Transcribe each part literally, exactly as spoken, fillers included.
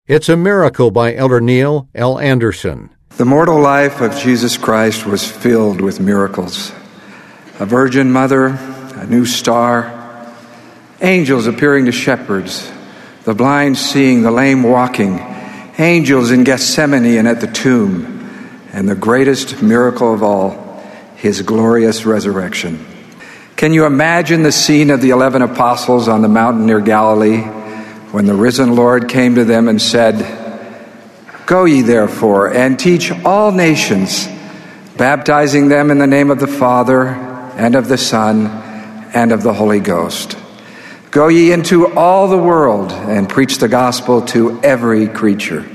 It's a Miracle by Elder Neil L. Anderson. The mortal life of Jesus Christ was filled with miracles. A virgin mother, a new star, angels appearing to shepherds, the blind seeing, the lame walking, angels in Gethsemane and at the tomb, and the greatest miracle of all, his glorious resurrection. Can you imagine the scene of the eleven apostles on the mountain near Galilee when the risen Lord came to them and said, "Go ye therefore and teach all nations, baptizing them in the name of the Father and of the Son and of the Holy Ghost. Go ye into all the world and preach the gospel to every creature."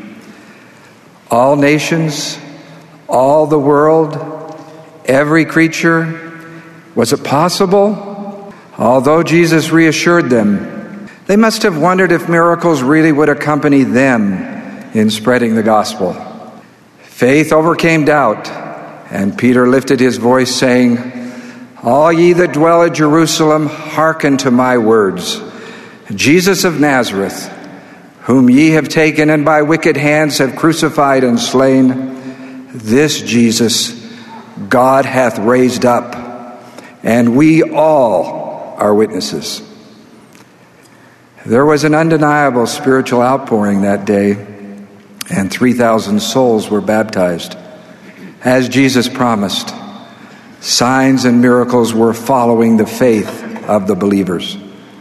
All nations, all the world, every creature. Was it possible? Although Jesus reassured them, they must have wondered if miracles really would accompany them in spreading the gospel. Faith overcame doubt, and Peter lifted his voice, saying, "All ye that dwell at Jerusalem, hearken to my words. Jesus of Nazareth, whom ye have taken and by wicked hands have crucified and slain, this Jesus God hath raised up, and we all are witnesses." There was an undeniable spiritual outpouring that day, and three thousand souls were baptized. As Jesus promised, signs and miracles were following the faith of the believers.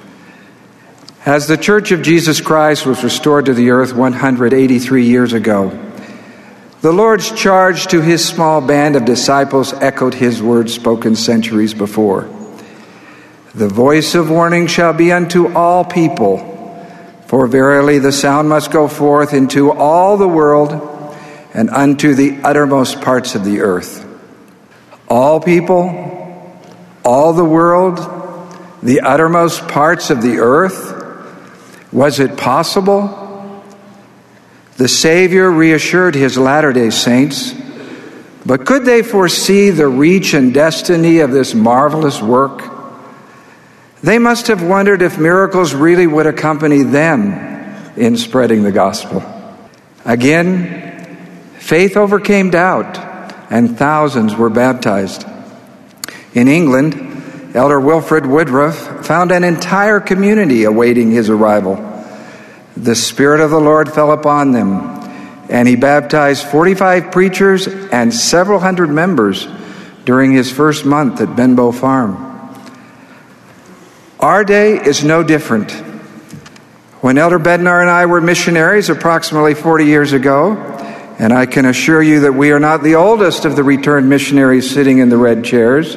As the Church of Jesus Christ was restored to the earth one hundred eighty-three years ago, the Lord's charge to his small band of disciples echoed his words spoken centuries before. "The voice of warning shall be unto all people, for verily the sound must go forth into all the world and unto the uttermost parts of the earth." All people, all the world, the uttermost parts of the earth. Was it possible? The Savior reassured his Latter-day Saints, but could they foresee the reach and destiny of this marvelous work? They must have wondered if miracles really would accompany them in spreading the gospel. Again, faith overcame doubt, and thousands were baptized. In England, Elder Wilfred Woodruff found an entire community awaiting his arrival. The Spirit of the Lord fell upon them, and he baptized forty-five preachers and several hundred members during his first month at Benbow Farm. Our day is no different. When Elder Bednar and I were missionaries approximately forty years ago, and I can assure you that we are not the oldest of the returned missionaries sitting in the red chairs,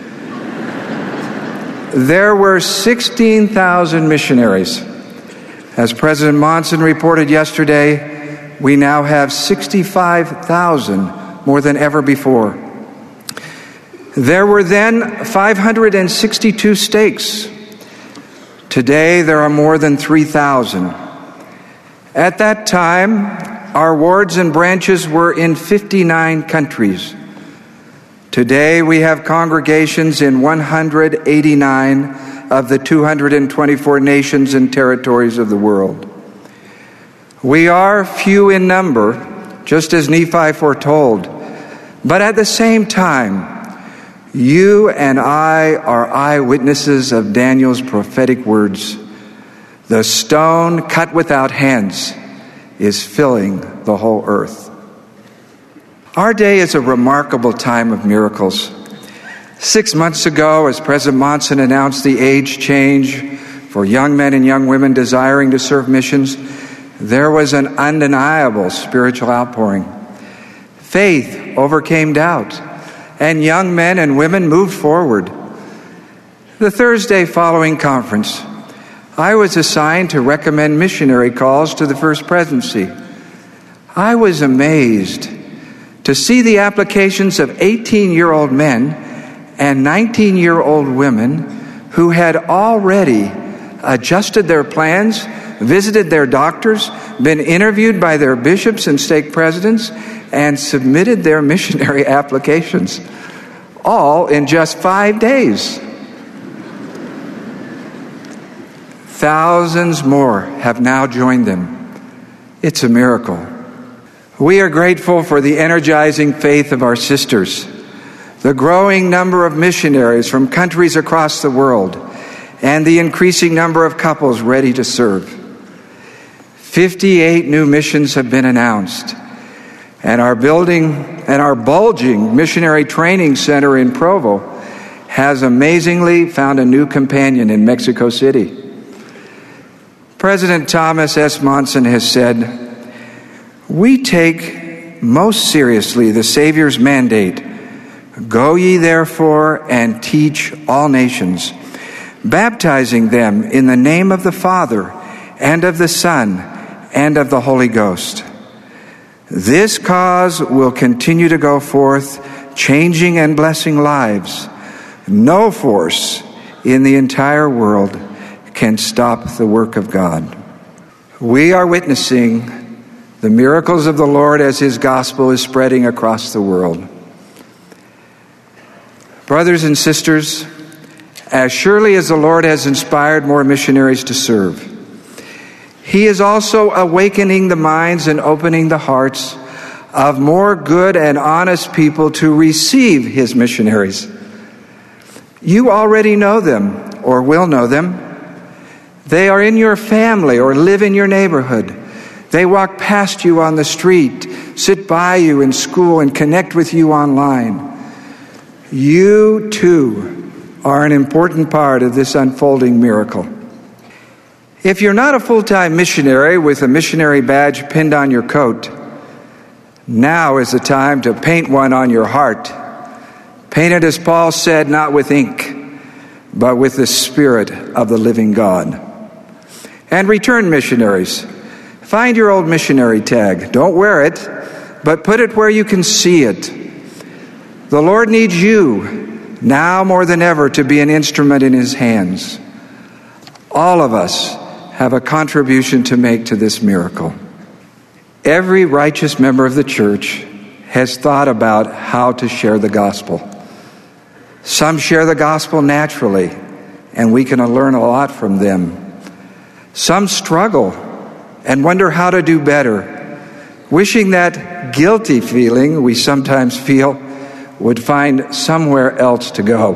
there were sixteen thousand missionaries. As President Monson reported yesterday, we now have sixty-five thousand, more than ever before. There were then five hundred sixty-two stakes. Today, there are more than three thousand. At that time, our wards and branches were in fifty-nine countries. Today, we have congregations in one hundred eighty-nine of the two hundred twenty-four nations and territories of the world. We are few in number, just as Nephi foretold, but at the same time, you and I are eyewitnesses of Daniel's prophetic words. The stone cut without hands is filling the whole earth. Our day is a remarkable time of miracles. Six months ago, as President Monson announced the age change for young men and young women desiring to serve missions, there was an undeniable spiritual outpouring. Faith overcame doubt, and young men and women moved forward. The Thursday following conference, I was assigned to recommend missionary calls to the First Presidency. I was amazed to see the applications of eighteen-year-old men and nineteen-year-old women who had already adjusted their plans, visited their doctors, been interviewed by their bishops and stake presidents, and submitted their missionary applications, all in just five days. Thousands more have now joined them. It's a miracle. We are grateful for the energizing faith of our sisters, the growing number of missionaries from countries across the world, and the increasing number of couples ready to serve. fifty-eight new missions have been announced, and our building and our bulging missionary training center in Provo has amazingly found a new companion in Mexico City. President Thomas S. Monson has said, "We take most seriously the Savior's mandate, 'Go ye therefore and teach all nations, baptizing them in the name of the Father and of the Son and of the Holy Ghost.' This cause will continue to go forth, changing and blessing lives. No force in the entire world can stop the work of God." We are witnessing the miracles of the Lord as His gospel is spreading across the world. Brothers and sisters, as surely as the Lord has inspired more missionaries to serve, He is also awakening the minds and opening the hearts of more good and honest people to receive His missionaries. You already know them or will know them. They are in your family or live in your neighborhood. They walk past you on the street, sit by you in school, and connect with you online. You, too, are an important part of this unfolding miracle. If you're not a full-time missionary with a missionary badge pinned on your coat, now is the time to paint one on your heart. Paint it, as Paul said, not with ink, but with the Spirit of the living God. And return missionaries, find your old missionary tag. Don't wear it, but put it where you can see it. The Lord needs you, now more than ever, to be an instrument in His hands. All of us have a contribution to make to this miracle. Every righteous member of the church has thought about how to share the gospel. Some share the gospel naturally, and we can learn a lot from them. Some struggle and wonder how to do better, wishing that guilty feeling we sometimes feel would find somewhere else to go.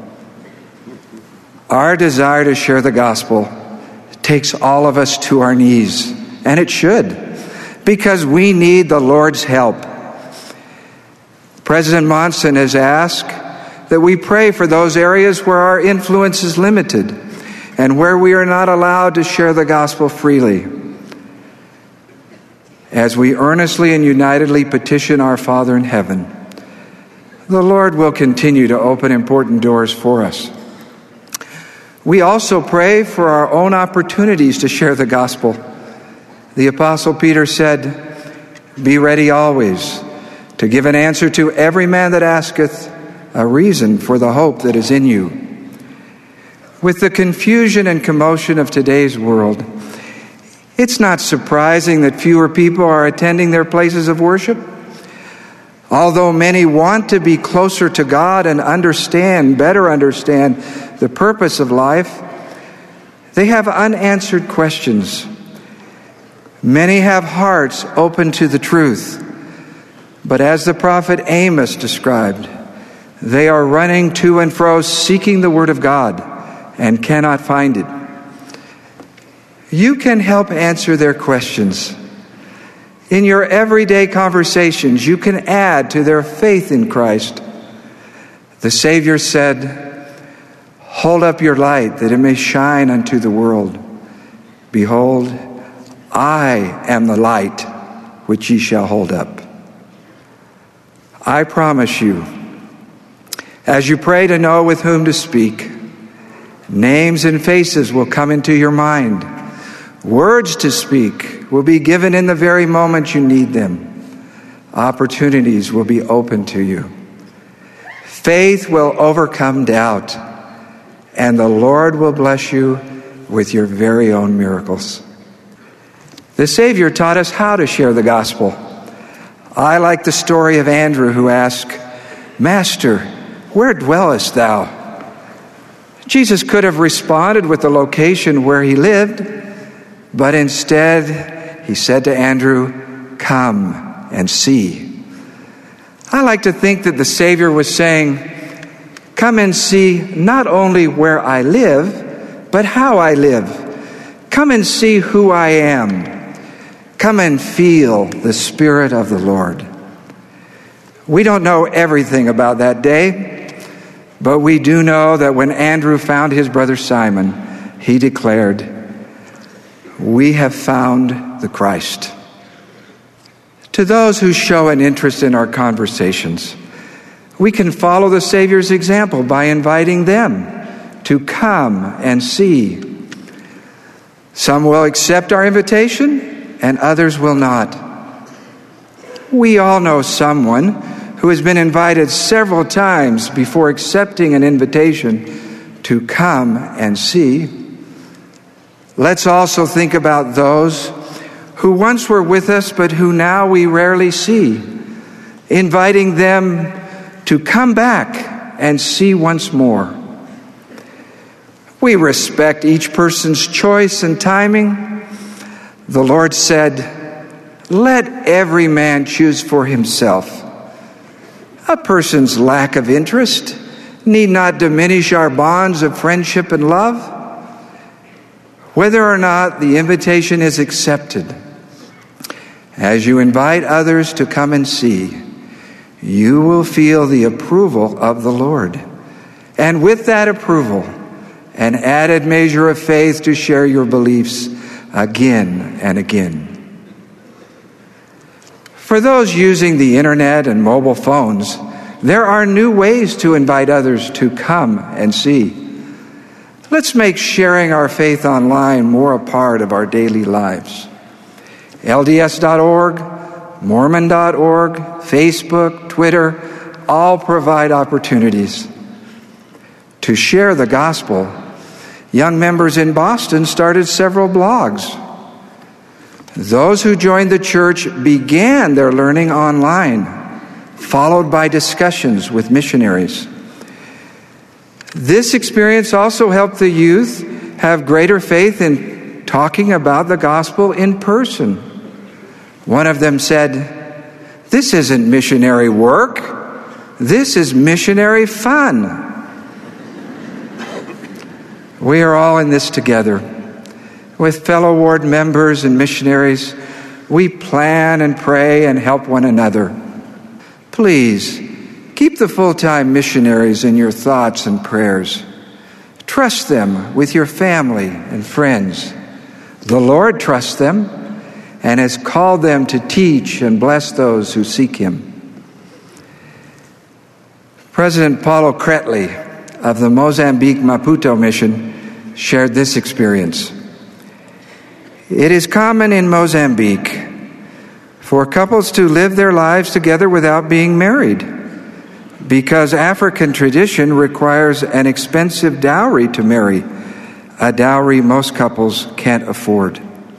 Our desire to share the gospel takes all of us to our knees, and it should, because we need the Lord's help. President Monson has asked that we pray for those areas where our influence is limited and where we are not allowed to share the gospel freely. As we earnestly and unitedly petition our Father in heaven, the Lord will continue to open important doors for us. We also pray for our own opportunities to share the gospel. The Apostle Peter said, "Be ready always to give an answer to every man that asketh a reason for the hope that is in you." With the confusion and commotion of today's world, it's not surprising that fewer people are attending their places of worship. Although many want to be closer to God and understand, better understand the purpose of life, they have unanswered questions. Many have hearts open to the truth, but as the prophet Amos described, they are running to and fro seeking the word of God and cannot find it. You can help answer their questions. In your everyday conversations, you can add to their faith in Christ. The Savior said, "Hold up your light that it may shine unto the world. Behold, I am the light which ye shall hold up." I promise you, as you pray to know with whom to speak, names and faces will come into your mind. Words to speak will be given in the very moment you need them. Opportunities will be open to you. Faith will overcome doubt, and the Lord will bless you with your very own miracles. The Savior taught us how to share the gospel. I like the story of Andrew, who asked, "Master, where dwellest thou?" Jesus could have responded with the location where he lived, but instead he said to Andrew, "Come and see." I like to think that the Savior was saying, "Come and see not only where I live, but how I live. Come and see who I am. Come and feel the Spirit of the Lord." We don't know everything about that day, but we do know that when Andrew found his brother Simon, he declared, "We have found the Christ." To those who show an interest in our conversations, we can follow the Savior's example by inviting them to come and see. Some will accept our invitation, and others will not. We all know someone who has been invited several times before accepting an invitation to come and see. Let's also think about those who once were with us but who now we rarely see, inviting them to come back and see once more. We respect each person's choice and timing. The Lord said, "Let every man choose for himself." A person's lack of interest need not diminish our bonds of friendship and love. Whether or not the invitation is accepted, as you invite others to come and see, you will feel the approval of the Lord. And with that approval, an added measure of faith to share your beliefs again and again. For those using the internet and mobile phones, there are new ways to invite others to come and see. Let's make sharing our faith online more a part of our daily lives. L D S dot org, Mormon dot org, Facebook, Twitter, all provide opportunities to share the gospel. Young members in Boston started several blogs. Those who joined the church began their learning online, followed by discussions with missionaries. This experience also helped the youth have greater faith in talking about the gospel in person. One of them said, "This isn't missionary work. This is missionary fun." We are all in this together. With fellow ward members and missionaries, we plan and pray and help one another. Please, keep the full-time missionaries in your thoughts and prayers. Trust them with your family and friends. The Lord trusts them and has called them to teach and bless those who seek Him. President Paulo Cretley of the Mozambique Maputo Mission shared this experience. It is common in Mozambique for couples to live their lives together without being married, because African tradition requires an expensive dowry to marry, a dowry most couples can't afford.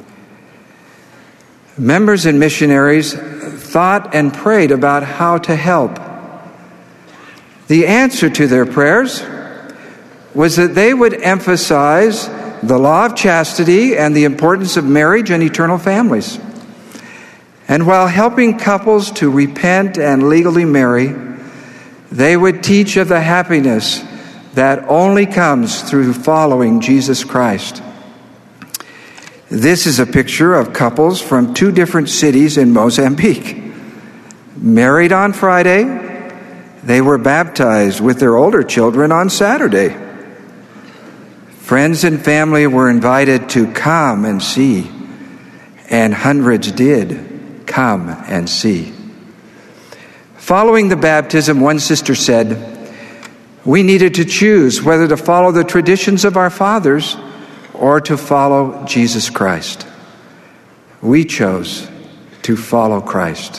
Members and missionaries thought and prayed about how to help. The answer to their prayers was that they would emphasize the law of chastity and the importance of marriage and eternal families. And while helping couples to repent and legally marry, they would teach of the happiness that only comes through following Jesus Christ. This is a picture of couples from two different cities in Mozambique. Married on Friday, they were baptized with their older children on Saturday. Friends and family were invited to come and see, and hundreds did come and see. Following the baptism, one sister said, "We needed to choose whether to follow the traditions of our fathers or to follow Jesus Christ. We chose to follow Christ."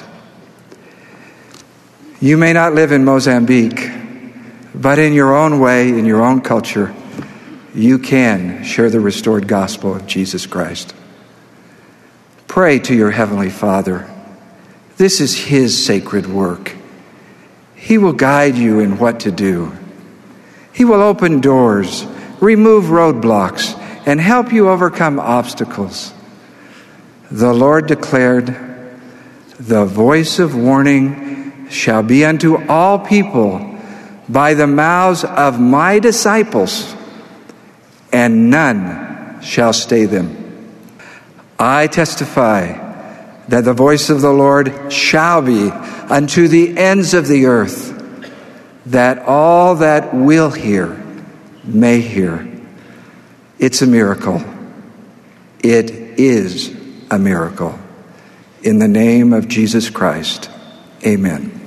You may not live in Mozambique, but in your own way, in your own culture, you can share the restored gospel of Jesus Christ. Pray to your Heavenly Father. This is His sacred work. He will guide you in what to do. He will open doors, remove roadblocks, and help you overcome obstacles. The Lord declared, "The voice of warning shall be unto all people by the mouths of my disciples, and none shall stay them. I testify that the voice of the Lord shall be unto the ends of the earth, that all that will hear may hear." It's a miracle. It is a miracle. In the name of Jesus Christ, amen.